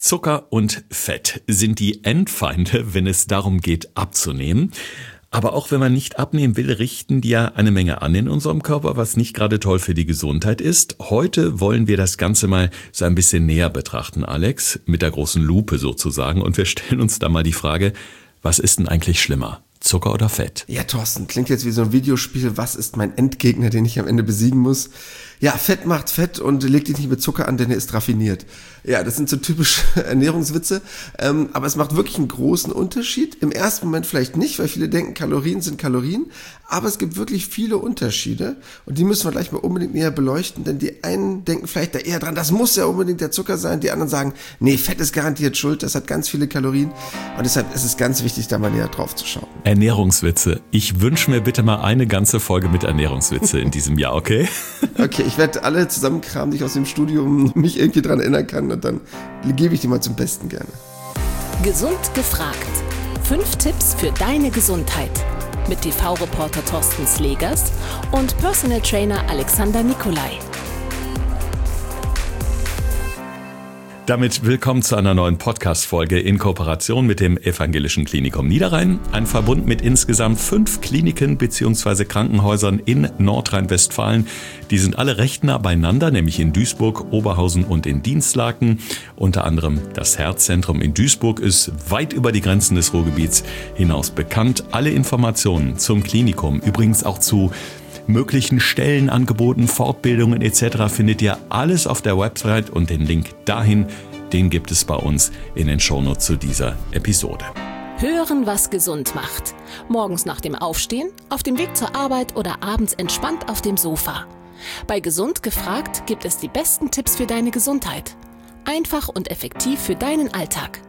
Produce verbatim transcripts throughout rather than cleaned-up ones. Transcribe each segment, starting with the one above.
Zucker und Fett sind die Endfeinde, wenn es darum geht, abzunehmen. Aber auch wenn man nicht abnehmen will, richten die ja eine Menge an in unserem Körper, was nicht gerade toll für die Gesundheit ist. Heute wollen wir das Ganze mal so ein bisschen näher betrachten, Alex, mit der großen Lupe sozusagen. Und wir stellen uns da mal die Frage, was ist denn eigentlich schlimmer? Zucker oder Fett? Ja, Thorsten, klingt jetzt wie so ein Videospiel. Was ist mein Endgegner, den ich am Ende besiegen muss? Ja, Fett macht Fett und leg dich nicht mit Zucker an, denn er ist raffiniert. Ja, das sind so typische Ernährungswitze. Ähm, aber es macht wirklich einen großen Unterschied. Im ersten Moment vielleicht nicht, weil viele denken, Kalorien sind Kalorien. Aber es gibt wirklich viele Unterschiede. Und die müssen wir gleich mal unbedingt näher beleuchten. Denn die einen denken vielleicht da eher dran, das muss ja unbedingt der Zucker sein. Die anderen sagen, nee, Fett ist garantiert schuld. Das hat ganz viele Kalorien. Und deshalb ist es ganz wichtig, da mal näher drauf zu schauen. Ernährungswitze. Ich wünsche mir bitte mal eine ganze Folge mit Ernährungswitze in diesem Jahr, okay? Okay, ich werde alle zusammenkramen, die ich aus dem Studium mich irgendwie dran erinnern kann. Und dann gebe ich die mal zum Besten gerne. Gesund gefragt. Fünf Tipps für deine Gesundheit. Mit T V-Reporter Thorsten Slegers und Personal Trainer Alexander Nikolai. Damit willkommen zu einer neuen Podcast-Folge in Kooperation mit dem Evangelischen Klinikum Niederrhein. Ein Verbund mit insgesamt fünf Kliniken bzw. Krankenhäusern in Nordrhein-Westfalen. Die sind alle recht nah beieinander, nämlich in Duisburg, Oberhausen und in Dinslaken. Unter anderem das Herzzentrum in Duisburg ist weit über die Grenzen des Ruhrgebiets hinaus bekannt. Alle Informationen zum Klinikum, übrigens auch zu möglichen Stellenangeboten, Fortbildungen et cetera findet ihr alles auf der Website und den Link dahin, den gibt es bei uns in den Shownotes zu dieser Episode. Hören, was gesund macht. Morgens nach dem Aufstehen, auf dem Weg zur Arbeit oder abends entspannt auf dem Sofa. Bei Gesund gefragt gibt es die besten Tipps für deine Gesundheit. Einfach und effektiv für deinen Alltag.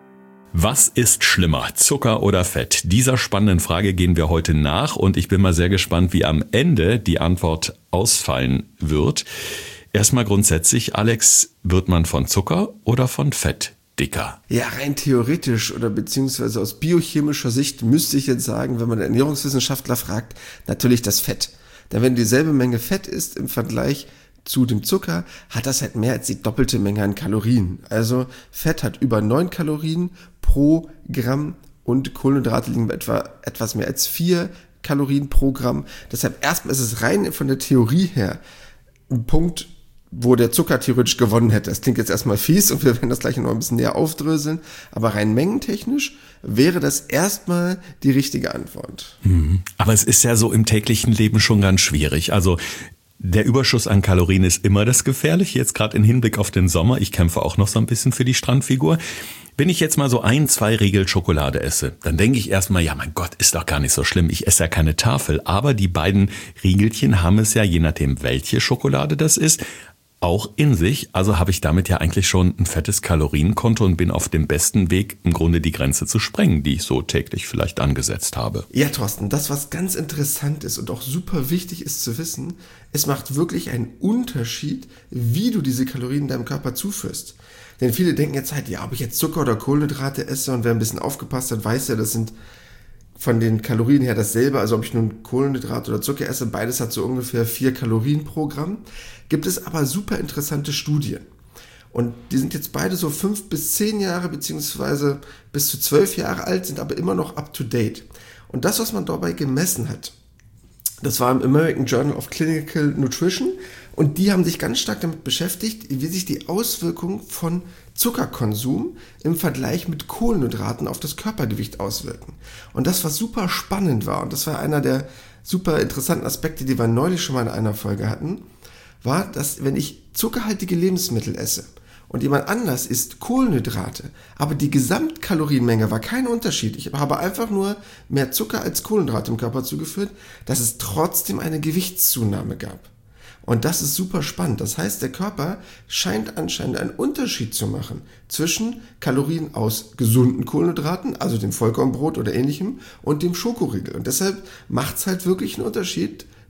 Was ist schlimmer, Zucker oder Fett? Dieser spannenden Frage gehen wir heute nach und ich bin mal sehr gespannt, wie am Ende die Antwort ausfallen wird. Erstmal grundsätzlich, Alex, wird man von Zucker oder von Fett dicker? Ja, rein theoretisch oder beziehungsweise aus biochemischer Sicht müsste ich jetzt sagen, wenn man einen Ernährungswissenschaftler fragt, natürlich das Fett. Denn wenn dieselbe Menge Fett ist im Vergleich zu dem Zucker, hat das halt mehr als die doppelte Menge an Kalorien. Also Fett hat über neun Kalorien pro Gramm und Kohlenhydrate liegen bei etwa etwas mehr als vier Kalorien pro Gramm. Deshalb erstmal ist es rein von der Theorie her ein Punkt, wo der Zucker theoretisch gewonnen hätte. Das klingt jetzt erstmal fies und wir werden das gleich noch ein bisschen näher aufdröseln. Aber rein mengentechnisch wäre das erstmal die richtige Antwort. Aber es ist ja so im täglichen Leben schon ganz schwierig. Also der Überschuss an Kalorien ist immer das Gefährliche, jetzt gerade im Hinblick auf den Sommer. Ich kämpfe auch noch so ein bisschen für die Strandfigur. Wenn ich jetzt mal so ein, zwei Riegel Schokolade esse, dann denke ich erstmal, ja mein Gott, ist doch gar nicht so schlimm. Ich esse ja keine Tafel. Aber die beiden Riegelchen haben es ja, je nachdem welche Schokolade das ist, auch in sich. Also habe ich damit ja eigentlich schon ein fettes Kalorienkonto und bin auf dem besten Weg, im Grunde die Grenze zu sprengen, die ich so täglich vielleicht angesetzt habe. Ja, Thorsten, das, was ganz interessant ist und auch super wichtig ist zu wissen, es macht wirklich einen Unterschied, wie du diese Kalorien deinem Körper zuführst. Denn viele denken jetzt halt, ja, ob ich jetzt Zucker oder Kohlenhydrate esse, und wer ein bisschen aufgepasst hat, weiß ja, das sind von den Kalorien her dasselbe, also ob ich nun Kohlenhydrat oder Zucker esse, beides hat so ungefähr vier Kalorien pro Gramm. Gibt es aber super interessante Studien. Und die sind jetzt beide so fünf bis zehn Jahre beziehungsweise bis zu zwölf Jahre alt, sind aber immer noch up to date. Und das, was man dabei gemessen hat, das war im American Journal of Clinical Nutrition und die haben sich ganz stark damit beschäftigt, wie sich die Auswirkungen von Zuckerkonsum im Vergleich mit Kohlenhydraten auf das Körpergewicht auswirken. Und das, was super spannend war, und das war einer der super interessanten Aspekte, die wir neulich schon mal in einer Folge hatten, war, dass wenn ich zuckerhaltige Lebensmittel esse und jemand anders isst Kohlenhydrate, aber die Gesamtkalorienmenge war kein Unterschied, ich habe einfach nur mehr Zucker als Kohlenhydrate im Körper zugeführt, dass es trotzdem eine Gewichtszunahme gab. Und das ist super spannend. Das heißt, der Körper scheint anscheinend einen Unterschied zu machen zwischen Kalorien aus gesunden Kohlenhydraten, also dem Vollkornbrot oder ähnlichem, und dem Schokoriegel. Und deshalb macht es halt wirklich einen Unterschied,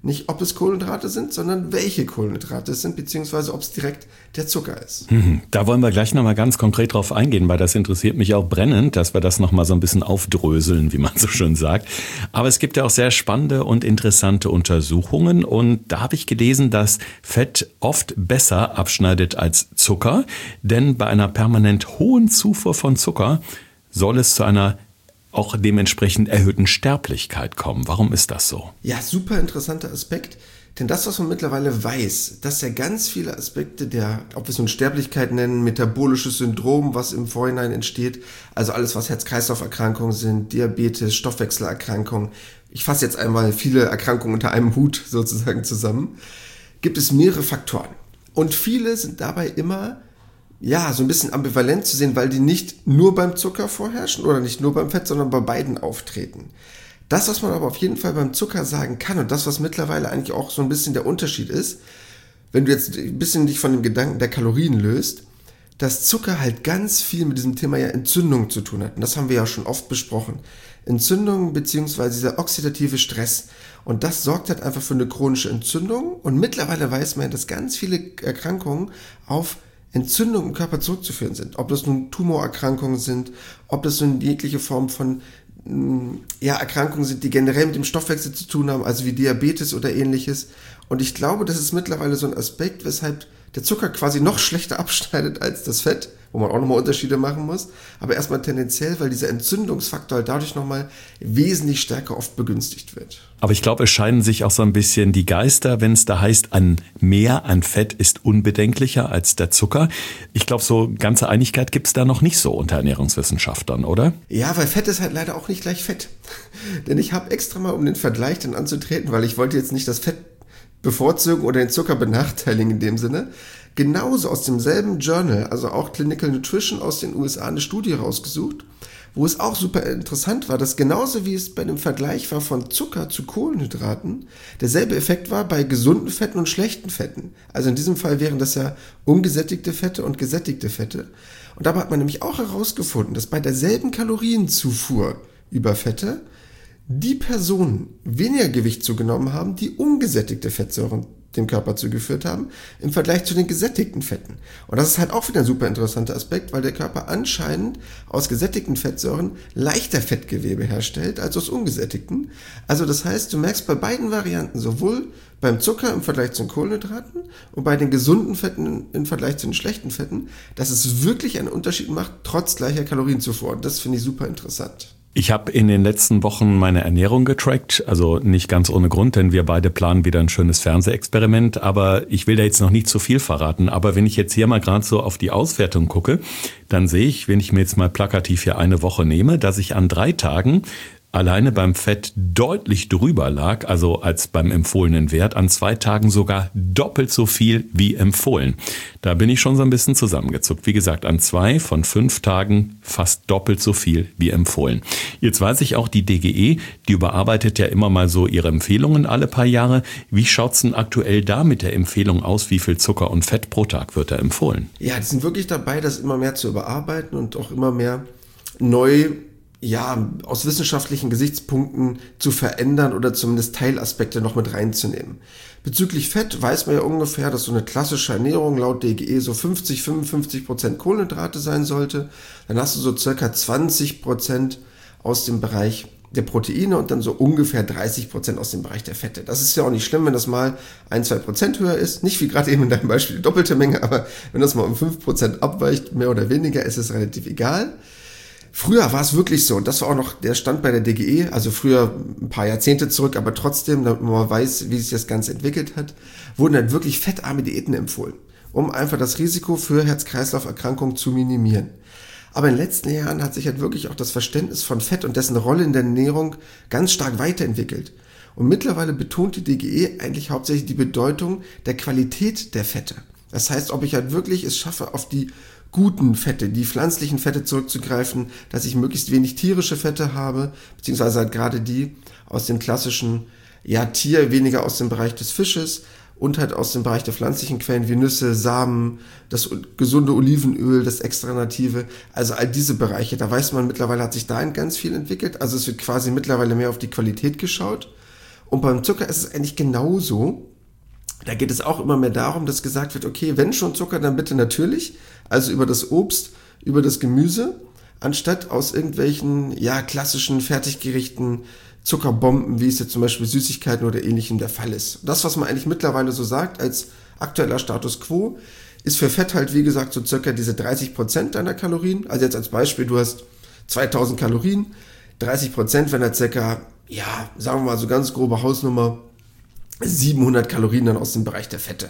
nicht ob es Kohlenhydrate sind, sondern welche Kohlenhydrate es sind, beziehungsweise ob es direkt der Zucker ist. Da wollen wir gleich nochmal ganz konkret drauf eingehen, weil das interessiert mich auch brennend, dass wir das nochmal so ein bisschen aufdröseln, wie man so schön sagt. Aber es gibt ja auch sehr spannende und interessante Untersuchungen und da habe ich gelesen, dass Fett oft besser abschneidet als Zucker, denn bei einer permanent hohen Zufuhr von Zucker soll es zu einer auch dementsprechend erhöhten Sterblichkeit kommen. Warum ist das so? Ja, super interessanter Aspekt. Denn das, was man mittlerweile weiß, dass ja ganz viele Aspekte der, ob wir es nun Sterblichkeit nennen, metabolisches Syndrom, was im Vorhinein entsteht, also alles, was Herz-Kreislauf-Erkrankungen sind, Diabetes, Stoffwechselerkrankungen, ich fasse jetzt einmal viele Erkrankungen unter einem Hut sozusagen zusammen, gibt es mehrere Faktoren. Und viele sind dabei immer ja, so ein bisschen ambivalent zu sehen, weil die nicht nur beim Zucker vorherrschen oder nicht nur beim Fett, sondern bei beiden auftreten. Das, was man aber auf jeden Fall beim Zucker sagen kann und das, was mittlerweile eigentlich auch so ein bisschen der Unterschied ist, wenn du jetzt ein bisschen dich von dem Gedanken der Kalorien löst, dass Zucker halt ganz viel mit diesem Thema ja Entzündung zu tun hat. Und das haben wir ja schon oft besprochen. Entzündung bzw. dieser oxidative Stress. Und das sorgt halt einfach für eine chronische Entzündung. Und mittlerweile weiß man, dass ganz viele Erkrankungen auf Entzündungen im Körper zurückzuführen sind. Ob das nun Tumorerkrankungen sind, ob das nun jegliche Form von ja, Erkrankungen sind, die generell mit dem Stoffwechsel zu tun haben, also wie Diabetes oder ähnliches. Und ich glaube, das ist mittlerweile so ein Aspekt, weshalb der Zucker quasi noch schlechter abschneidet als das Fett, wo man auch nochmal Unterschiede machen muss. Aber erstmal tendenziell, weil dieser Entzündungsfaktor halt dadurch nochmal wesentlich stärker oft begünstigt wird. Aber ich glaube, es scheiden sich auch so ein bisschen die Geister, wenn es da heißt, an mehr an Fett ist unbedenklicher als der Zucker. Ich glaube, so ganze Einigkeit gibt es da noch nicht so unter Ernährungswissenschaftlern, oder? Ja, weil Fett ist halt leider auch nicht gleich Fett. Denn ich habe extra mal, um den Vergleich dann anzutreten, weil ich wollte jetzt nicht das Fett bevorzugen oder den Zucker benachteiligen in dem Sinne, genauso aus demselben Journal, also auch Clinical Nutrition aus den U S A, eine Studie rausgesucht, wo es auch super interessant war, dass genauso wie es bei dem Vergleich war von Zucker zu Kohlenhydraten, derselbe Effekt war bei gesunden Fetten und schlechten Fetten. Also in diesem Fall wären das ja ungesättigte Fette und gesättigte Fette. Und dabei hat man nämlich auch herausgefunden, dass bei derselben Kalorienzufuhr über Fette die Personen weniger Gewicht zugenommen haben, die ungesättigte Fettsäuren dem Körper zugeführt haben, im Vergleich zu den gesättigten Fetten. Und das ist halt auch wieder ein super interessanter Aspekt, weil der Körper anscheinend aus gesättigten Fettsäuren leichter Fettgewebe herstellt als aus ungesättigten. Also das heißt, du merkst bei beiden Varianten, sowohl beim Zucker im Vergleich zu den Kohlenhydraten und bei den gesunden Fetten im Vergleich zu den schlechten Fetten, dass es wirklich einen Unterschied macht, trotz gleicher Kalorienzufuhr. Und das finde ich super interessant. Ich habe in den letzten Wochen meine Ernährung getrackt, also nicht ganz ohne Grund, denn wir beide planen wieder ein schönes Fernsehexperiment, aber ich will da jetzt noch nicht zu viel verraten. Aber wenn ich jetzt hier mal gerade so auf die Auswertung gucke, dann sehe ich, wenn ich mir jetzt mal plakativ hier eine Woche nehme, dass ich an drei Tagen alleine beim Fett deutlich drüber lag, also als beim empfohlenen Wert, an zwei Tagen sogar doppelt so viel wie empfohlen. Da bin ich schon so ein bisschen zusammengezuckt. Wie gesagt, an zwei von fünf Tagen fast doppelt so viel wie empfohlen. Jetzt weiß ich auch, die D G E, die überarbeitet ja immer mal so ihre Empfehlungen alle paar Jahre. Wie schaut's denn aktuell da mit der Empfehlung aus, wie viel Zucker und Fett pro Tag wird da empfohlen? Ja, die sind wirklich dabei, das immer mehr zu überarbeiten und auch immer mehr neu ja, aus wissenschaftlichen Gesichtspunkten zu verändern oder zumindest Teilaspekte noch mit reinzunehmen. Bezüglich Fett weiß man ja ungefähr, dass so eine klassische Ernährung laut D G E so fünfzig, fünfundfünfzig Prozent Kohlenhydrate sein sollte. Dann hast du so circa zwanzig Prozent aus dem Bereich der Proteine und dann so ungefähr dreißig Prozent aus dem Bereich der Fette. Das ist ja auch nicht schlimm, wenn das mal ein, zwei Prozent höher ist. Nicht wie gerade eben in deinem Beispiel die doppelte Menge, aber wenn das mal um fünf Prozent abweicht, mehr oder weniger, ist es relativ egal. Früher war es wirklich so, und das war auch noch der Stand bei der D G E, also früher ein paar Jahrzehnte zurück, aber trotzdem, damit man weiß, wie sich das Ganze entwickelt hat, wurden dann wirklich fettarme Diäten empfohlen, um einfach das Risiko für Herz-Kreislauf-Erkrankungen zu minimieren. Aber in den letzten Jahren hat sich halt wirklich auch das Verständnis von Fett und dessen Rolle in der Ernährung ganz stark weiterentwickelt. Und mittlerweile betont die D G E eigentlich hauptsächlich die Bedeutung der Qualität der Fette. Das heißt, ob ich halt wirklich es schaffe, auf die guten Fette, die pflanzlichen Fette zurückzugreifen, dass ich möglichst wenig tierische Fette habe, beziehungsweise halt gerade die aus dem klassischen ja, Tier, weniger aus dem Bereich des Fisches und halt aus dem Bereich der pflanzlichen Quellen wie Nüsse, Samen, das gesunde Olivenöl, das extra native, also all diese Bereiche, da weiß man mittlerweile, hat sich da ganz viel entwickelt, also es wird quasi mittlerweile mehr auf die Qualität geschaut Und beim Zucker ist es eigentlich genauso. Da geht es auch immer mehr darum, dass gesagt wird, okay, wenn schon Zucker, dann bitte natürlich, also über das Obst, über das Gemüse, anstatt aus irgendwelchen, ja, klassischen Fertiggerichten, Zuckerbomben, wie es jetzt zum Beispiel Süßigkeiten oder ähnlichem der Fall ist. Das, was man eigentlich mittlerweile so sagt, als aktueller Status quo, ist für Fett halt, wie gesagt, so circa diese dreißig Prozent deiner Kalorien. Also jetzt als Beispiel, du hast zweitausend Kalorien, dreißig Prozent, wenn er circa, ja, sagen wir mal so ganz grobe Hausnummer, siebenhundert Kalorien dann aus dem Bereich der Fette.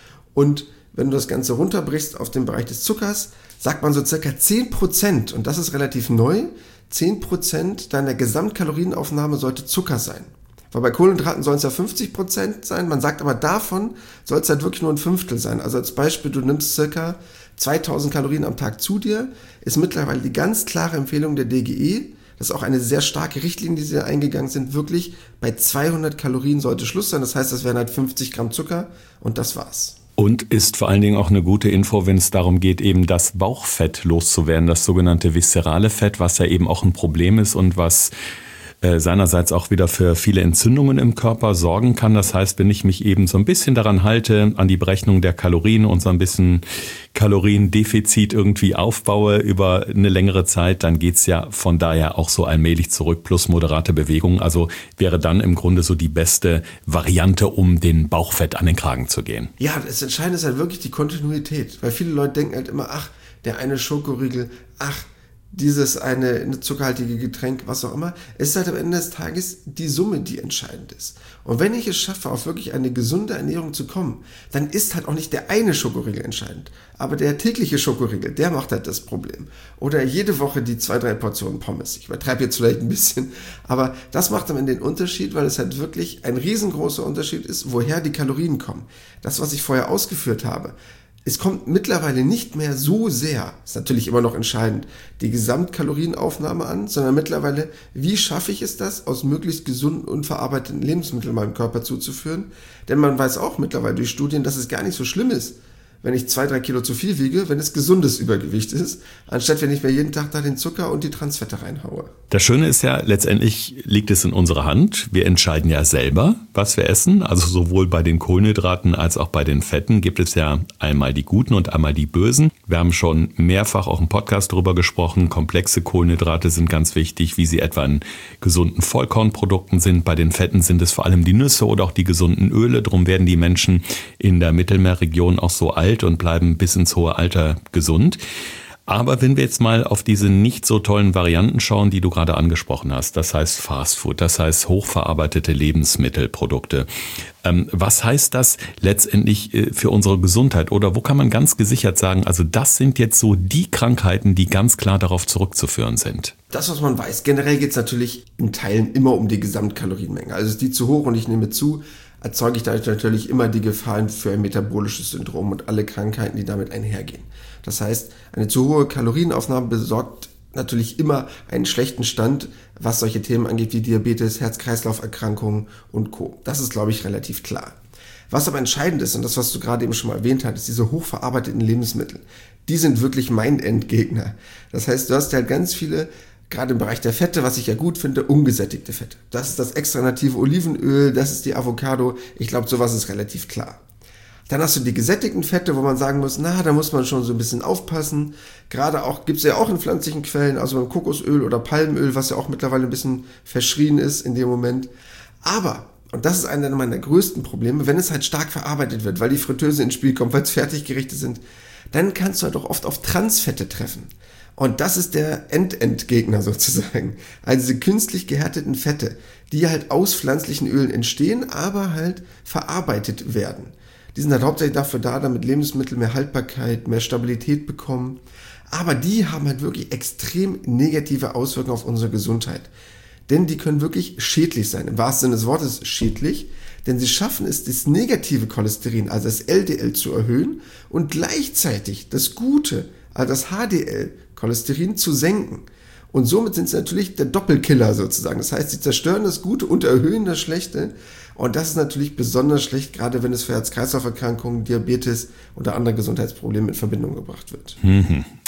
Und wenn du das Ganze runterbrichst auf den Bereich des Zuckers, sagt man so circa zehn Prozent, und das ist relativ neu, zehn Prozent deiner Gesamtkalorienaufnahme sollte Zucker sein. Weil bei Kohlenhydraten sollen es ja fünfzig Prozent sein, man sagt aber davon soll es halt wirklich nur ein Fünftel sein. Also als Beispiel, du nimmst circa zweitausend Kalorien am Tag zu dir, ist mittlerweile die ganz klare Empfehlung der D G E, das ist auch eine sehr starke Richtlinie, die sie da eingegangen sind, wirklich bei zweihundert Kalorien sollte Schluss sein. Das heißt, das wären halt fünfzig Gramm Zucker und das war's. Und ist vor allen Dingen auch eine gute Info, wenn es darum geht, eben das Bauchfett loszuwerden, das sogenannte viszerale Fett, was ja eben auch ein Problem ist und was äh, seinerseits auch wieder für viele Entzündungen im Körper sorgen kann. Das heißt, wenn ich mich eben so ein bisschen daran halte, an die Berechnung der Kalorien und so ein bisschen Kaloriendefizit irgendwie aufbaue über eine längere Zeit, dann geht's ja von daher auch so allmählich zurück, plus moderate Bewegung. Also wäre dann im Grunde so die beste Variante, um den Bauchfett an den Kragen zu gehen. Ja, das Entscheidende ist halt wirklich die Kontinuität, weil viele Leute denken halt immer, ach, der eine Schokoriegel, ach, dieses eine, eine zuckerhaltige Getränk, was auch immer. Es ist halt am Ende des Tages die Summe, die entscheidend ist. Und wenn ich es schaffe, auf wirklich eine gesunde Ernährung zu kommen, dann ist halt auch nicht der eine Schokoriegel entscheidend. Aber der tägliche Schokoriegel, der macht halt das Problem. Oder jede Woche die zwei, drei Portionen Pommes. Ich übertreibe jetzt vielleicht ein bisschen, aber das macht am Ende den Unterschied, weil es halt wirklich ein riesengroßer Unterschied ist, woher die Kalorien kommen. Das, was ich vorher ausgeführt habe, es kommt mittlerweile nicht mehr so sehr, ist natürlich immer noch entscheidend, die Gesamtkalorienaufnahme an, sondern mittlerweile, wie schaffe ich es das, aus möglichst gesunden und verarbeiteten Lebensmitteln meinem Körper zuzuführen? Denn man weiß auch mittlerweile durch Studien, dass es gar nicht so schlimm ist, wenn ich zwei, drei Kilo zu viel wiege, wenn es gesundes Übergewicht ist, anstatt wenn ich mir jeden Tag da den Zucker und die Transfette reinhaue. Das Schöne ist ja, letztendlich liegt es in unserer Hand. Wir entscheiden ja selber, was wir essen. Also sowohl bei den Kohlenhydraten als auch bei den Fetten gibt es ja einmal die guten und einmal die bösen. Wir haben schon mehrfach auch im Podcast darüber gesprochen. Komplexe Kohlenhydrate sind ganz wichtig, wie sie etwa in gesunden Vollkornprodukten sind. Bei den Fetten sind es vor allem die Nüsse oder auch die gesunden Öle. Darum werden die Menschen in der Mittelmeerregion auch so alt und bleiben bis ins hohe Alter gesund. Aber wenn wir jetzt mal auf diese nicht so tollen Varianten schauen, die du gerade angesprochen hast, das heißt Fastfood, das heißt hochverarbeitete Lebensmittelprodukte, ähm, was heißt das letztendlich äh, für unsere Gesundheit? Oder wo kann man ganz gesichert sagen, also das sind jetzt so die Krankheiten, die ganz klar darauf zurückzuführen sind? Das, was man weiß, generell geht es natürlich in Teilen immer um die Gesamtkalorienmenge. Also ist die zu hoch und ich nehme zu, erzeuge ich dadurch natürlich immer die Gefahren für ein metabolisches Syndrom und alle Krankheiten, die damit einhergehen. Das heißt, eine zu hohe Kalorienaufnahme besorgt natürlich immer einen schlechten Stand, was solche Themen angeht wie Diabetes, Herz-Kreislauf-Erkrankungen und Co. Das ist, glaube ich, relativ klar. Was aber entscheidend ist, und das, was du gerade eben schon mal erwähnt hattest, diese hochverarbeiteten Lebensmittel, die sind wirklich mein Endgegner. Das heißt, du hast halt ganz viele, gerade im Bereich der Fette, was ich ja gut finde, ungesättigte Fette. Das ist das extra native Olivenöl, das ist die Avocado. Ich glaube, sowas ist relativ klar. Dann hast du die gesättigten Fette, wo man sagen muss, na, da muss man schon so ein bisschen aufpassen. Gerade auch, gibt's ja auch in pflanzlichen Quellen, also beim Kokosöl oder Palmöl, was ja auch mittlerweile ein bisschen verschrien ist in dem Moment. Aber, und das ist einer meiner größten Probleme, wenn es halt stark verarbeitet wird, weil die Fritteuse ins Spiel kommt, weil es Fertiggerichte sind, dann kannst du halt auch oft auf Transfette treffen. Und das ist der End-End-Gegner sozusagen. Also diese künstlich gehärteten Fette, die halt aus pflanzlichen Ölen entstehen, aber halt verarbeitet werden. Die sind halt hauptsächlich dafür da, damit Lebensmittel mehr Haltbarkeit, mehr Stabilität bekommen. Aber die haben halt wirklich extrem negative Auswirkungen auf unsere Gesundheit. Denn die können wirklich schädlich sein. Im wahrsten Sinne des Wortes schädlich. Denn sie schaffen es, das negative Cholesterin, also das L D L, zu erhöhen und gleichzeitig das gute, also das H D L, Cholesterin, zu senken. Und somit sind sie natürlich der Doppelkiller sozusagen. Das heißt, sie zerstören das Gute und erhöhen das Schlechte. Und das ist natürlich besonders schlecht, gerade wenn es für Herz-Kreislauf-Erkrankungen, Diabetes oder andere Gesundheitsprobleme in Verbindung gebracht wird. Mhm.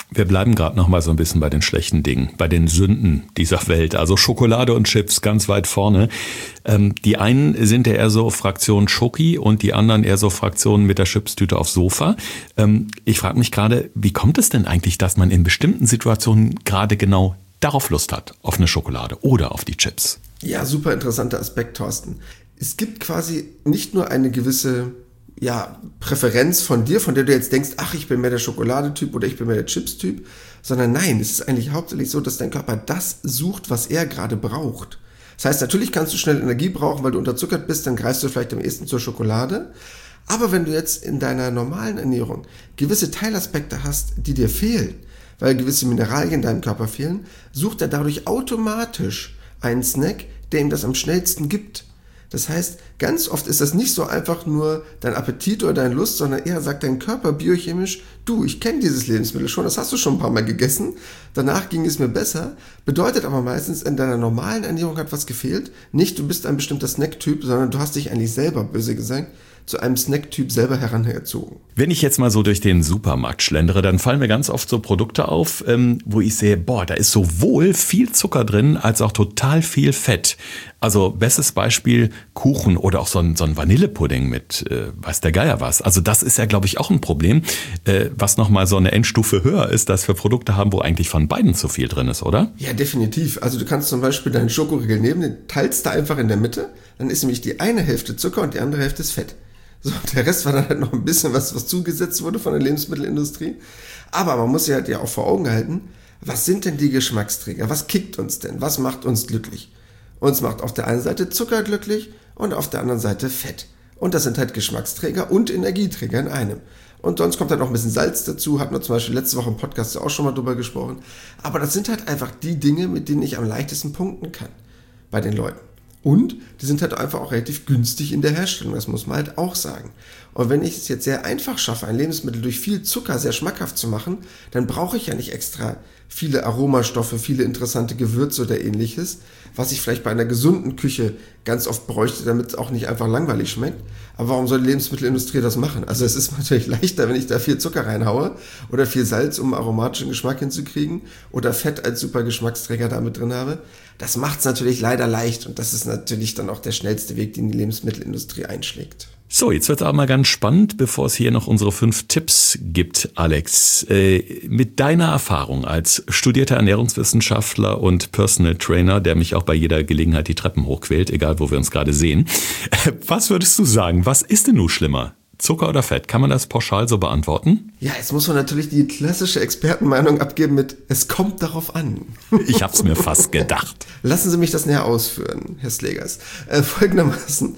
Wir bleiben gerade noch mal so ein bisschen bei den schlechten Dingen, bei den Sünden dieser Welt. Also Schokolade und Chips ganz weit vorne. Ähm, die einen sind ja eher so Fraktion Schoki und die anderen eher so Fraktionen mit der Chipstüte aufs Sofa. Ähm, ich frage mich gerade, wie kommt es denn eigentlich, dass man in bestimmten Situationen gerade genau darauf Lust hat, auf eine Schokolade oder auf die Chips? Ja, super interessanter Aspekt, Thorsten. Es gibt quasi nicht nur eine gewisse ja, Präferenz von dir, von der du jetzt denkst, ach, ich bin mehr der Schokoladetyp oder ich bin mehr der Chips-Typ, sondern nein, es ist eigentlich hauptsächlich so, dass dein Körper das sucht, was er gerade braucht. Das heißt, natürlich kannst du schnell Energie brauchen, weil du unterzuckert bist, dann greifst du vielleicht am ehesten zur Schokolade. Aber wenn du jetzt in deiner normalen Ernährung gewisse Teilaspekte hast, die dir fehlen, weil gewisse Mineralien in deinem Körper fehlen, sucht er dadurch automatisch einen Snack, der ihm das am schnellsten gibt. Das heißt, ganz oft ist das nicht so einfach nur dein Appetit oder deine Lust, sondern eher sagt dein Körper biochemisch, du, ich kenne dieses Lebensmittel schon, das hast du schon ein paar Mal gegessen, danach ging es mir besser, bedeutet aber meistens, in deiner normalen Ernährung hat was gefehlt, nicht du bist ein bestimmter Snacktyp, sondern du hast dich eigentlich selber, böse gesagt, zu einem Snacktyp selber herangezogen. Wenn ich jetzt mal so durch den Supermarkt schlendere, dann fallen mir ganz oft so Produkte auf, ähm, wo ich sehe, boah, da ist sowohl viel Zucker drin, als auch total viel Fett. Also bestes Beispiel Kuchen oder auch so ein, so ein Vanillepudding mit äh, weiß der Geier was. Also das ist ja, glaube ich, auch ein Problem, äh, was nochmal so eine Endstufe höher ist, dass wir Produkte haben, wo eigentlich von beiden zu viel drin ist, oder? Ja, definitiv. Also du kannst zum Beispiel deinen Schokoriegel nehmen, den teilst du einfach in der Mitte, dann ist nämlich die eine Hälfte Zucker und die andere Hälfte ist Fett. So, der Rest war dann halt noch ein bisschen was, was zugesetzt wurde von der Lebensmittelindustrie. Aber man muss ja halt ja auch vor Augen halten, was sind denn die Geschmacksträger? Was kickt uns denn? Was macht uns glücklich? Uns macht auf der einen Seite Zucker glücklich und auf der anderen Seite Fett. Und das sind halt Geschmacksträger und Energieträger in einem. Und sonst kommt dann noch ein bisschen Salz dazu, hatten wir zum Beispiel letzte Woche im Podcast auch schon mal drüber gesprochen. Aber das sind halt einfach die Dinge, mit denen ich am leichtesten punkten kann bei den Leuten. Und die sind halt einfach auch relativ günstig in der Herstellung, das muss man halt auch sagen. Und wenn ich es jetzt sehr einfach schaffe, ein Lebensmittel durch viel Zucker sehr schmackhaft zu machen, dann brauche ich ja nicht extra viele Aromastoffe, viele interessante Gewürze oder ähnliches, was ich vielleicht bei einer gesunden Küche ganz oft bräuchte, damit es auch nicht einfach langweilig schmeckt. Aber warum soll die Lebensmittelindustrie das machen? Also es ist natürlich leichter, wenn ich da viel Zucker reinhaue oder viel Salz, um aromatischen Geschmack hinzukriegen oder Fett als super Geschmacksträger damit drin habe. Das macht es natürlich leider leicht und das ist natürlich dann auch der schnellste Weg, den die Lebensmittelindustrie einschlägt. So, jetzt wird es aber mal ganz spannend, bevor es hier noch unsere fünf Tipps gibt, Alex. Äh, mit deiner Erfahrung als studierter Ernährungswissenschaftler und Personal Trainer, der mich auch bei jeder Gelegenheit die Treppen hochquält, egal wo wir uns gerade sehen, was würdest du sagen, was ist denn nun schlimmer? Zucker oder Fett? Kann man das pauschal so beantworten? Ja, jetzt muss man natürlich die klassische Expertenmeinung abgeben mit, es kommt darauf an. Ich hab's mir fast gedacht. Lassen Sie mich das näher ausführen, Herr Slegers. Äh, folgendermaßen.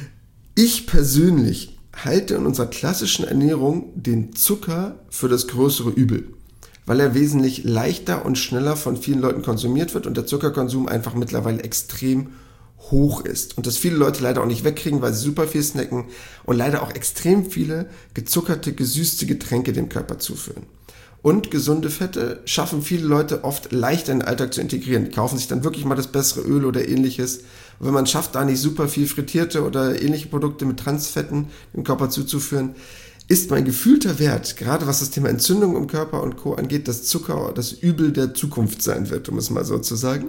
Ich persönlich halte in unserer klassischen Ernährung den Zucker für das größere Übel, weil er wesentlich leichter und schneller von vielen Leuten konsumiert wird und der Zuckerkonsum einfach mittlerweile extrem hoch ist. Und das viele Leute leider auch nicht wegkriegen, weil sie super viel snacken und leider auch extrem viele gezuckerte, gesüßte Getränke dem Körper zuführen. Und gesunde Fette schaffen viele Leute oft leichter in den Alltag zu integrieren. Die kaufen sich dann wirklich mal das bessere Öl oder ähnliches. Und wenn man schafft, da nicht super viel frittierte oder ähnliche Produkte mit Transfetten dem Körper zuzuführen, ist mein gefühlter Wert, gerade was das Thema Entzündung im Körper und Co. angeht, dass Zucker das Übel der Zukunft sein wird, um es mal so zu sagen.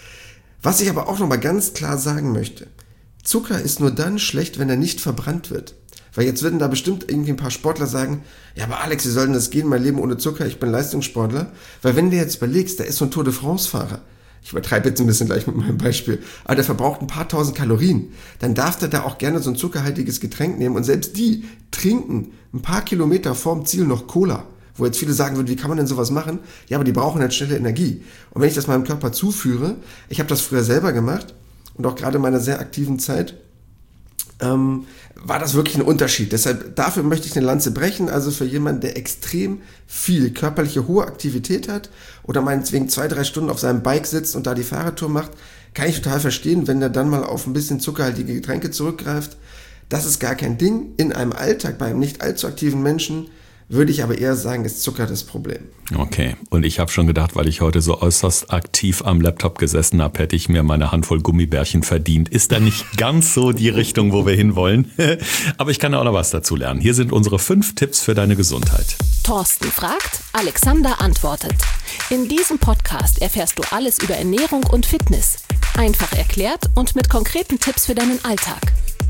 Was ich aber auch nochmal ganz klar sagen möchte, Zucker ist nur dann schlecht, wenn er nicht verbrannt wird. Weil jetzt würden da bestimmt irgendwie ein paar Sportler sagen, ja, aber Alex, wie soll denn das gehen, mein Leben ohne Zucker, ich bin Leistungssportler. Weil wenn du jetzt überlegst, da ist so ein Tour de France-Fahrer, ich übertreibe jetzt ein bisschen gleich mit meinem Beispiel, aber der verbraucht ein paar tausend Kalorien, dann darf der da auch gerne so ein zuckerhaltiges Getränk nehmen und selbst die trinken ein paar Kilometer vorm Ziel noch Cola. Wo jetzt viele sagen würden, wie kann man denn sowas machen? Ja, aber die brauchen halt schnelle Energie. Und wenn ich das meinem Körper zuführe, ich habe das früher selber gemacht und auch gerade in meiner sehr aktiven Zeit, ähm, war das wirklich ein Unterschied. Deshalb, dafür möchte ich eine Lanze brechen, also für jemanden, der extrem viel körperliche hohe Aktivität hat oder meinetwegen zwei, drei Stunden auf seinem Bike sitzt und da die Fahrradtour macht, kann ich total verstehen, wenn der dann mal auf ein bisschen zuckerhaltige Getränke zurückgreift. Das ist gar kein Ding. In einem Alltag bei einem nicht allzu aktiven Menschen würde ich aber eher sagen, ist Zucker das Problem. Okay, und ich habe schon gedacht, weil ich heute so äußerst aktiv am Laptop gesessen habe, hätte ich mir meine Handvoll Gummibärchen verdient. Ist da nicht ganz so die Richtung, wo wir hinwollen. Aber ich kann auch noch was dazu lernen. Hier sind unsere fünf Tipps für deine Gesundheit. Thorsten fragt, Alexander antwortet. In diesem Podcast erfährst du alles über Ernährung und Fitness. Einfach erklärt und mit konkreten Tipps für deinen Alltag.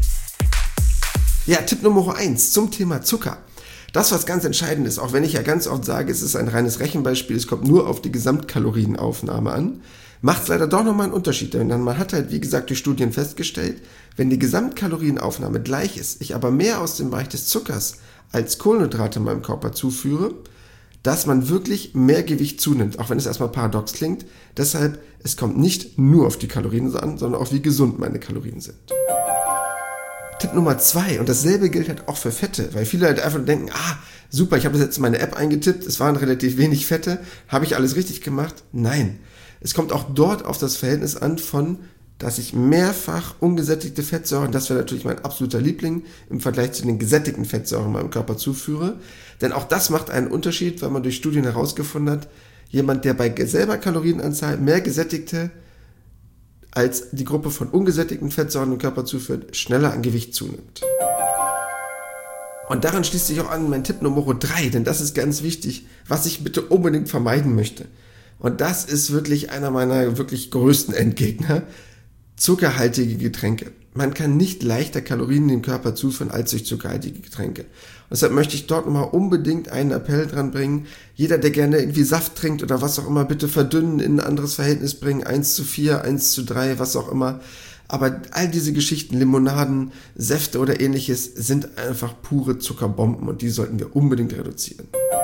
Ja, Tipp Nummer eins zum Thema Zucker. Das, was ganz entscheidend ist, auch wenn ich ja ganz oft sage, es ist ein reines Rechenbeispiel, es kommt nur auf die Gesamtkalorienaufnahme an, macht es leider doch nochmal einen Unterschied. Denn man hat halt, wie gesagt, durch Studien festgestellt, wenn die Gesamtkalorienaufnahme gleich ist, ich aber mehr aus dem Bereich des Zuckers als Kohlenhydrate meinem Körper zuführe, dass man wirklich mehr Gewicht zunimmt, auch wenn es erstmal paradox klingt. Deshalb, es kommt nicht nur auf die Kalorien an, sondern auch wie gesund meine Kalorien sind. Tipp Nummer zwei, und dasselbe gilt halt auch für Fette, weil viele halt einfach denken, ah, super, ich habe das jetzt in meine App eingetippt, es waren relativ wenig Fette, habe ich alles richtig gemacht? Nein, es kommt auch dort auf das Verhältnis an von, dass ich mehrfach ungesättigte Fettsäuren, das wäre natürlich mein absoluter Liebling, im Vergleich zu den gesättigten Fettsäuren meinem Körper zuführe, denn auch das macht einen Unterschied, weil man durch Studien herausgefunden hat, jemand, der bei selber Kalorienanzahl mehr gesättigte als die Gruppe von ungesättigten Fettsäuren im Körper zuführt, schneller an Gewicht zunimmt. Und daran schließt sich auch an mein Tipp Nummer drei, denn das ist ganz wichtig, was ich bitte unbedingt vermeiden möchte. Und das ist wirklich einer meiner wirklich größten Endgegner, zuckerhaltige Getränke. Man kann nicht leichter Kalorien in den Körper zuführen als durch zuckerhaltige Getränke. Und deshalb möchte ich dort nochmal unbedingt einen Appell dran bringen. Jeder, der gerne irgendwie Saft trinkt oder was auch immer, bitte verdünnen, in ein anderes Verhältnis bringen. eins zu vier, eins zu drei, was auch immer. Aber all diese Geschichten, Limonaden, Säfte oder ähnliches, sind einfach pure Zuckerbomben und die sollten wir unbedingt reduzieren.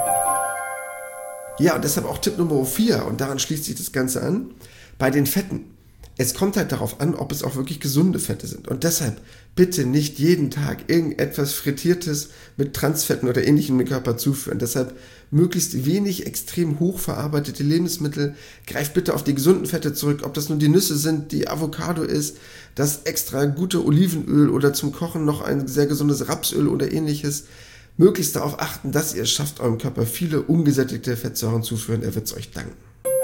Ja, und deshalb auch Tipp Nummer vier, und daran schließt sich das Ganze an, bei den Fetten. Es kommt halt darauf an, ob es auch wirklich gesunde Fette sind. Und deshalb bitte nicht jeden Tag irgendetwas Frittiertes mit Transfetten oder Ähnlichem im Körper zuführen. Deshalb möglichst wenig extrem hochverarbeitete Lebensmittel. Greift bitte auf die gesunden Fette zurück, ob das nun die Nüsse sind, die Avocado ist, das extra gute Olivenöl oder zum Kochen noch ein sehr gesundes Rapsöl oder Ähnliches. Möglichst darauf achten, dass ihr es schafft, eurem Körper viele ungesättigte Fettsäuren zuführen. Er wird es euch danken.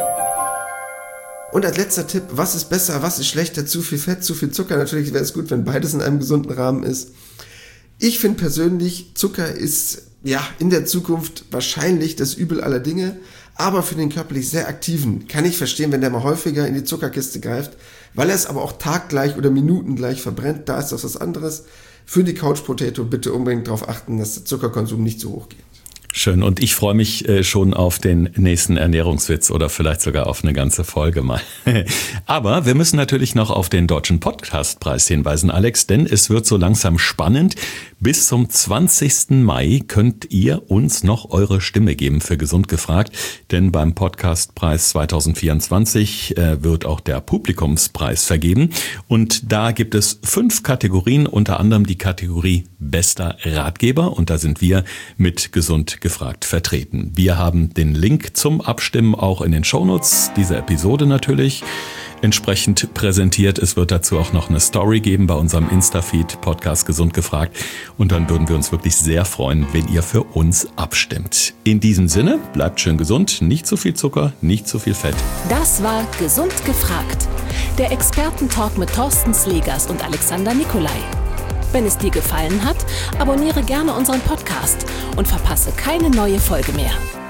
Und als letzter Tipp, was ist besser, was ist schlechter, zu viel Fett, zu viel Zucker? Natürlich wäre es gut, wenn beides in einem gesunden Rahmen ist. Ich finde persönlich, Zucker ist ja in der Zukunft wahrscheinlich das Übel aller Dinge, aber für den körperlich sehr Aktiven kann ich verstehen, wenn der mal häufiger in die Zuckerkiste greift, weil er es aber auch taggleich oder minutengleich verbrennt, da ist das was anderes. Für die Couch Potato bitte unbedingt darauf achten, dass der Zuckerkonsum nicht so hoch geht. Schön, und ich freue mich äh, schon auf den nächsten Ernährungswitz oder vielleicht sogar auf eine ganze Folge mal. Aber wir müssen natürlich noch auf den Deutschen Podcastpreis hinweisen, Alex, denn es wird so langsam spannend. Bis zum zwanzigsten Mai könnt ihr uns noch eure Stimme geben für Gesund gefragt, denn beim Podcastpreis zwanzig vierundzwanzig äh, wird auch der Publikumspreis vergeben und da gibt es fünf Kategorien, unter anderem die Kategorie Bester Ratgeber und da sind wir mit Gesund gefragt vertreten. Wir haben den Link zum Abstimmen auch in den Shownotes dieser Episode natürlich entsprechend präsentiert. Es wird dazu auch noch eine Story geben bei unserem Insta-Feed Podcast Gesund gefragt und dann würden wir uns wirklich sehr freuen, wenn ihr für uns abstimmt. In diesem Sinne, bleibt schön gesund, nicht zu viel Zucker, nicht zu viel Fett. Das war Gesund gefragt, der Expertentalk mit Thorsten Slegers und Alexander Nikolai. Wenn es dir gefallen hat, abonniere gerne unseren Podcast und verpasse keine neue Folge mehr.